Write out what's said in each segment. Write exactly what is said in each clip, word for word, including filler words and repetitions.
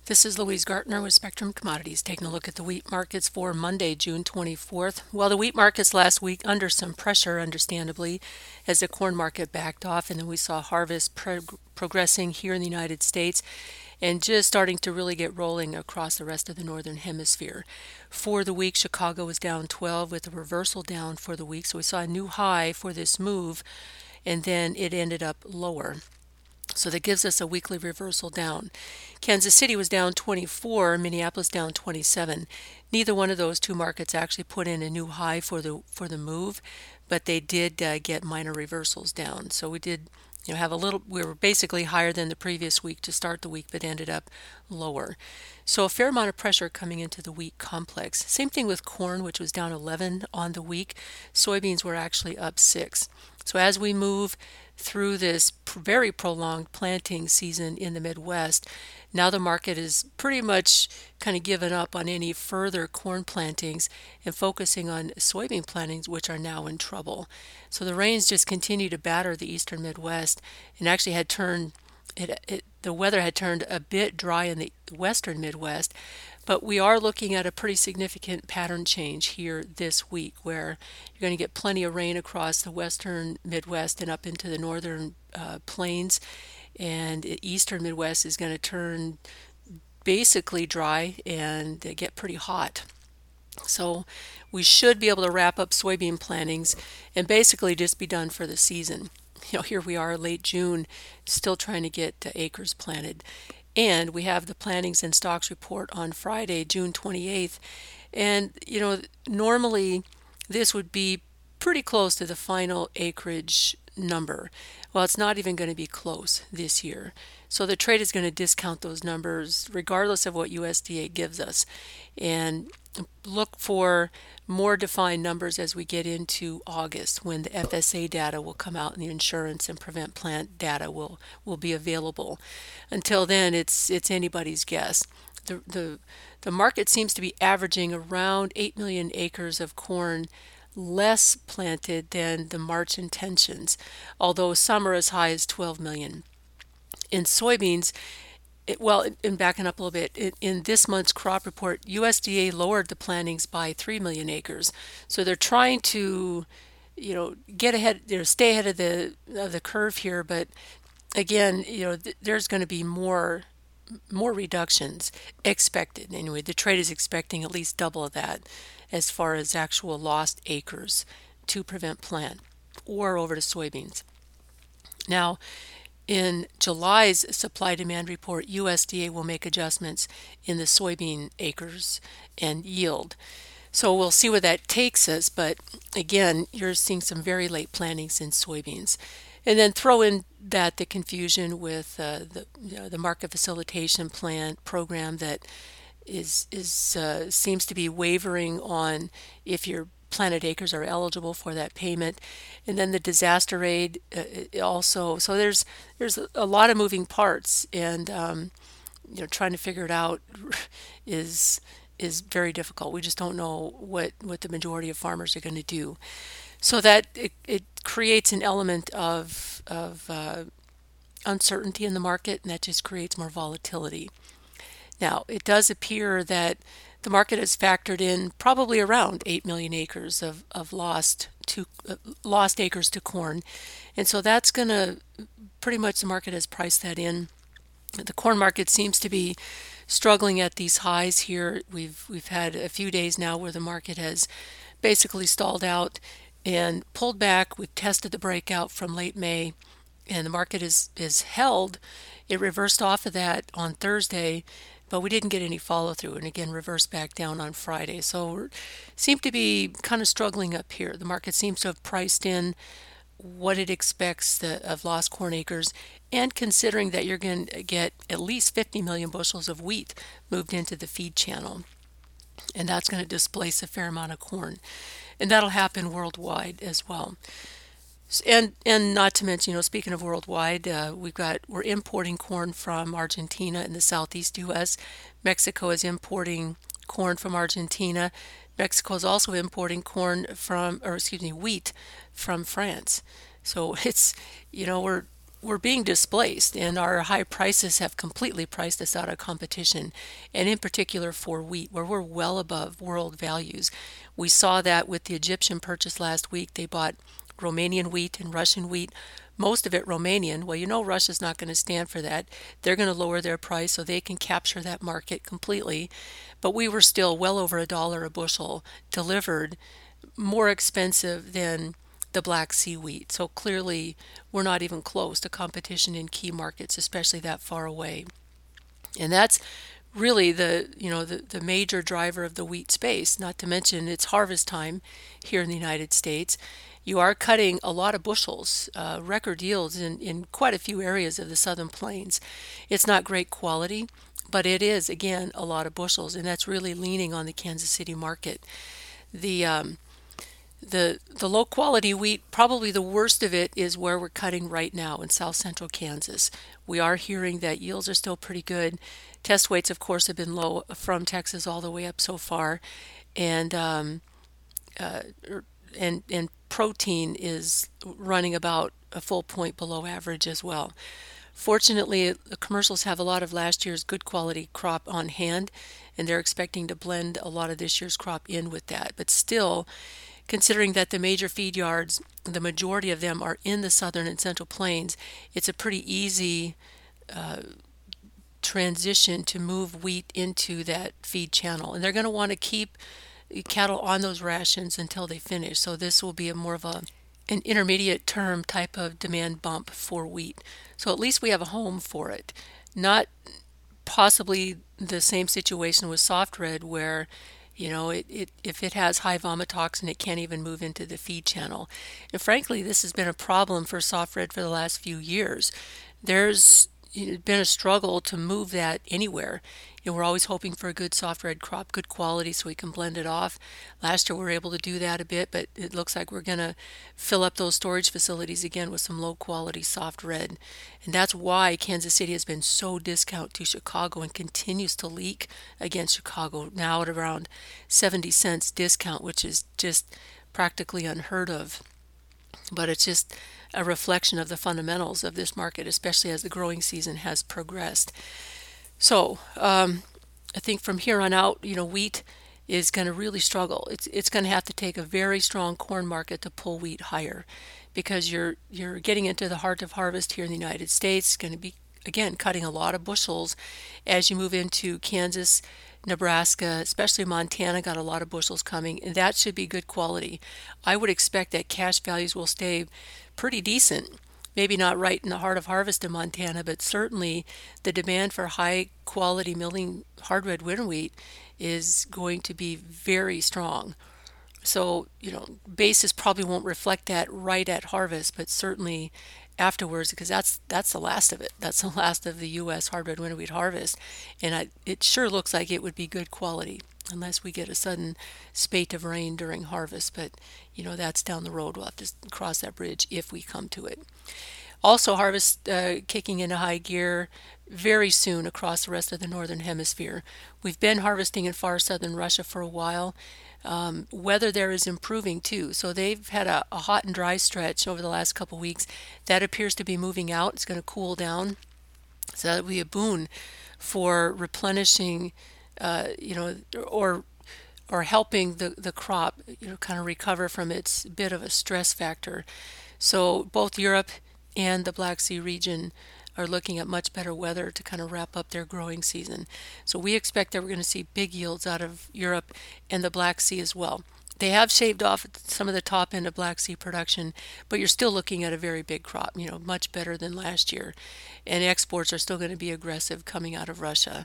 This is Louise Gartner with Spectrum Commodities taking a look at the wheat markets for Monday, June twenty-fourth. Well, the wheat markets last week under some pressure, understandably, as the corn market backed off, and then we saw harvest prog- progressing here in the United States and just starting to really get rolling across the rest of the northern hemisphere. For the week, Chicago was down twelve with a reversal down for the week, so we saw a new high for this move, and then it ended up lower. So that gives us a weekly reversal down. Kansas City was down twenty-four, Minneapolis down twenty-seven. Neither one of those two markets actually put in a new high for the for the move, but they did uh, get minor reversals down. So we did, you know, have a little. We were basically higher than the previous week to start the week, but ended up lower. So a fair amount of pressure coming into the wheat complex. Same thing with corn, which was down eleven on the week. Soybeans were actually up six. So as we move through this very prolonged planting season in the Midwest, now the market is pretty much kind of given up on any further corn plantings and focusing on soybean plantings, which are now in trouble. So the rains just continue to batter the eastern Midwest and actually had turned it, it the weather had turned a bit dry in the western Midwest, but we are looking at a pretty significant pattern change here this week where you're going to get plenty of rain across the western Midwest and up into the northern uh, plains, and the eastern Midwest is going to turn basically dry and get pretty hot. So we should be able to wrap up soybean plantings and basically just be done for the season. You know, here we are late June, still trying to get uh, acres planted. And we have the plantings and stocks report on Friday, June twenty-eighth. And, you know, normally this would be pretty close to the final acreage number. Well, it's not even going to be close this year. So the trade is going to discount those numbers regardless of what U S D A gives us. And look for more defined numbers as we get into August when the F S A data will come out and the insurance and prevent plant data will, will be available. Until then, it's it's anybody's guess. The, the, the market seems to be averaging around eight million acres of corn less planted than the March intentions, although some are as high as twelve million. In soybeans, it, well, in backing up a little bit, in, in this month's crop report, U S D A lowered the plantings by three million acres. So they're trying to, you know, get ahead, you know, stay ahead of the of the curve here. But again, you know, th- there's going to be more more reductions expected. Anyway, the trade is expecting at least double of that as far as actual lost acres to prevent plant or over to soybeans. Now, in July's supply demand report, U S D A will make adjustments in the soybean acres and yield. So we'll see where that takes us, but again, you're seeing some very late plantings in soybeans. And then throw in that the confusion with uh, the you know, the market facilitation plan program that is is uh, seems to be wavering on if your planted acres are eligible for that payment, and then the disaster aid uh, also. So there's there's a lot of moving parts, and um, you know trying to figure it out is is very difficult. We just don't know what what the majority of farmers are going to do. So that it, it creates an element of of uh, uncertainty in the market, and that just creates more volatility. Now, it does appear that the market has factored in probably around eight million acres of, of lost to uh, lost acres to corn. And so that's going to pretty much the market has priced that in. The corn market seems to be struggling at these highs here. We've we've had a few days now where the market has basically stalled out and pulled back. We've tested the breakout from late May, and the market is is held. It reversed off of that on Thursday, but we didn't get any follow through, and again reversed back down on Friday. So we seem to be kind of struggling up here. The market seems to have priced in what it expects the, of lost corn acres, and considering that you're going to get at least fifty million bushels of wheat moved into the feed channel, and that's going to displace a fair amount of corn, and that'll happen worldwide as well. And and not to mention, you know, speaking of worldwide, uh, we've got we're importing corn from Argentina in the southeast U S. Mexico is importing corn from Argentina. Mexico is also importing corn from, or excuse me, wheat from France. So it's, you know, we're we're being displaced, and our high prices have completely priced us out of competition, and in particular for wheat, where we're well above world values. We saw that with the Egyptian purchase last week. They bought Romanian wheat and Russian wheat, most of it Romanian. Well, you know Russia's not going to stand for that. They're going to lower their price so they can capture that market completely. But we were still well over a dollar a bushel delivered, more expensive than the Black Sea wheat. So clearly, we're not even close to competition in key markets, especially that far away. And that's really the you know the, the major driver of the wheat space, not to mention it's harvest time here in the United States. You are cutting a lot of bushels, uh, record yields in, in quite a few areas of the Southern Plains. It's not great quality, but it is, again, a lot of bushels, and that's really leaning on the Kansas City market. The um, the the low quality wheat, probably the worst of it is where we're cutting right now in south central Kansas. We are hearing that yields are still pretty good. Test weights, of course, have been low from Texas all the way up so far, and um, uh, and and protein is running about a full point below average as well. Fortunately, the commercials have a lot of last year's good quality crop on hand, and they're expecting to blend a lot of this year's crop in with that. But still, considering that the major feed yards, the majority of them are in the southern and central plains, it's a pretty easy uh, transition to move wheat into that feed channel. And they're going to want to keep cattle on those rations until they finish. So this will be a more of a an intermediate term type of demand bump for wheat. So at least we have a home for it. Not possibly the same situation with soft red where you know it, it if it has high vomitoxin it can't even move into the feed channel. And frankly, this has been a problem for soft red for the last few years. There's been a struggle to move that anywhere. You know, we're always hoping for a good soft red crop, good quality, so we can blend it off. Last year we were able to do that a bit, but it looks like we're going to fill up those storage facilities again with some low quality soft red. And that's why Kansas City has been so discount to Chicago and continues to leak against Chicago, now at around seventy cents discount, which is just practically unheard of. But it's just a reflection of the fundamentals of this market, especially as the growing season has progressed. So um, I think from here on out, you know, wheat is going to really struggle. It's it's going to have to take a very strong corn market to pull wheat higher, because you're you're getting into the heart of harvest here in the United States. It's going to be, again, cutting a lot of bushels as you move into Kansas, Nebraska, especially Montana, got a lot of bushels coming, and that should be good quality. I would expect that cash values will stay pretty decent. Maybe not right in the heart of harvest in Montana, but certainly the demand for high quality milling hard red winter wheat is going to be very strong. So, you know, basis probably won't reflect that right at harvest, but certainly afterwards, because that's that's the last of it. That's the last of the U S hard red winter wheat harvest, and I, it sure looks like it would be good quality, unless we get a sudden spate of rain during harvest. But you know, that's down the road. We'll have to cross that bridge if we come to it. Also, harvest uh, kicking into high gear very soon across the rest of the northern hemisphere. We've been harvesting in far southern Russia for a while. Um, weather there is improving too. So they've had a, a hot and dry stretch over the last couple weeks. That appears to be moving out. It's going to cool down. So that will be a boon for replenishing, uh, you know, or or helping the, the crop, you know, kind of recover from its bit of a stress factor. So both Europe and the Black Sea region are looking at much better weather to kind of wrap up their growing season. So we expect that we're going to see big yields out of Europe and the Black Sea as well. They have shaved off some of the top end of Black Sea production, but you're still looking at a very big crop, you know, much better than last year. And exports are still going to be aggressive coming out of Russia.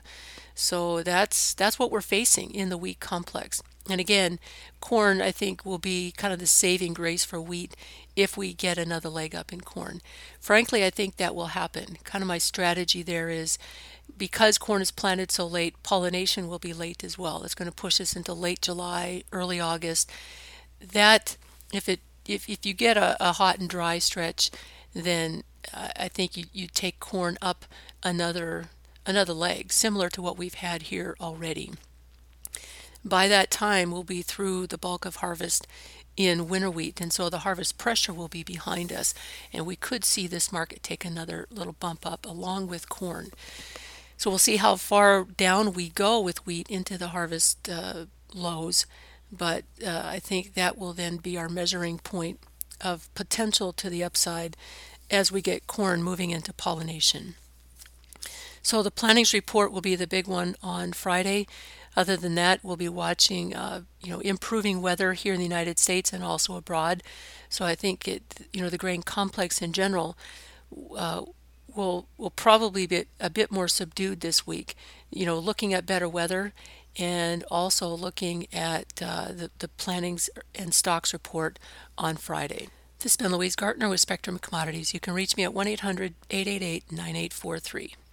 So that's that's what we're facing in the wheat complex. And again, corn, I think, will be kind of the saving grace for wheat if we get another leg up in corn. Frankly, I think that will happen. Kind of my strategy there is, because corn is planted so late, pollination will be late as well. It's going to push us into late July, early August. That, if it if, if you get a, a hot and dry stretch, then uh, I think you, you take corn up another another leg, similar to what we've had here already. By that time, we'll be through the bulk of harvest in winter wheat, and so the harvest pressure will be behind us, and we could see this market take another little bump up along with corn. So we'll see how far down we go with wheat into the harvest uh, lows, but uh, I think that will then be our measuring point of potential to the upside as we get corn moving into pollination. So the plantings report will be the big one on Friday. Other than that, we'll be watching, uh, you know, improving weather here in the United States and also abroad. So I think it, you know, the grain complex in general uh, will will probably be a bit more subdued this week. You know, looking at better weather and also looking at uh, the the plantings and stocks report on Friday. This has been Louise Gartner with Spectrum Commodities. You can reach me at one eight hundred, eight eight eight, nine eight four three.